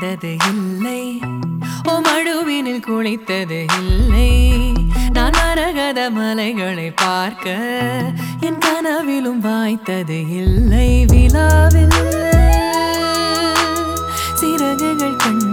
பார்த்தது இல்லை மடுவினில் குளித்தது இல்லை நான் மரகத மலைகளை பார்க்க என் கனவிலும் வாய்த்தது இல்லை விழாவில் சிறகுகள் கண்டு